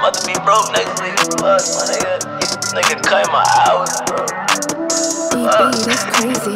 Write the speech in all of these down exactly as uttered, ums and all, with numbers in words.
about to be broke next week. Fuck, my nigga. Nigga cut my hours, bro. Fuck. That's crazy.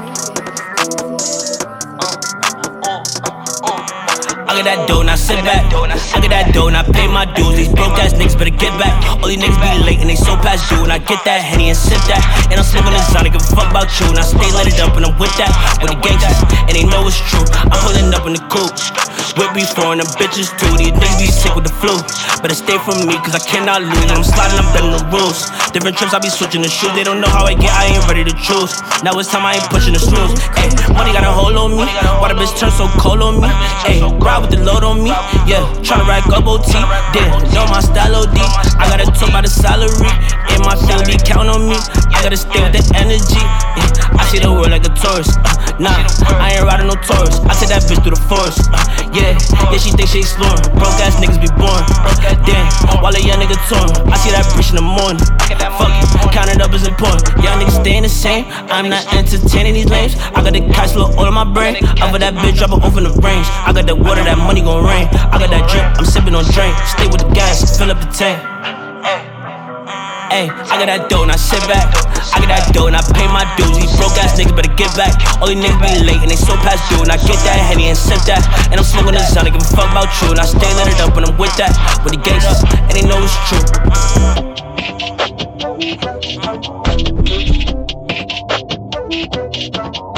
I got that dough, now sit back. I got that dough, now pay my dues. These broke ass niggas better get back. All these niggas be late and they so past due. And I get that Henny and sip that. And I'm smoking this Sonic, give a fuck about you. And I stay let it up and I'm with that. With the gangsters, and they know it's true. I'm pulling up in the coupe. Whip be foreign, them bitches too. These niggas be sick with the flu. Better stay from me, cause I cannot lose. I'm sliding, I'm bending the rules. Different trips, I be switching the shoes. They don't know how I get, I ain't ready to choose. Now it's time, I ain't pushing the snooze. Ayy, money got a hold on me. Why the bitch turn so cold on me? Ayy, ride with the load on me. Yeah, tryna rack up O T. Damn, know my style O D. I gotta talk about the salary. And my family count on me. I gotta stay with the energy. Yeah, I see the world like a tourist. Uh, nah, I ain't riding no tourist. I take that bitch through the forest. Uh, yeah, yeah, she think she exploring. Broke ass niggas be born. Damn, while a young nigga torn. I see that bitch in the morning. Fuck it, count it up is important. Young niggas staying the same. I'm not entertaining these lames. I got the cash flow all in my brain. I got that bitch dropping off in the range. I got that water, that money gon' rain. I got that drip, I'm sipping on drink. Stay with the gas, fill up the tank. Ayy, I got that dough, now sit back. I got that dough, and I pay my dues. These broke ass niggas better get back. All these niggas be late and they so past due. And I get that Henny and sip that. And I'm smoking this Sonic, give a fuck about you. And I stay let it up and I'm with that. With the gangsters, and they know it's true.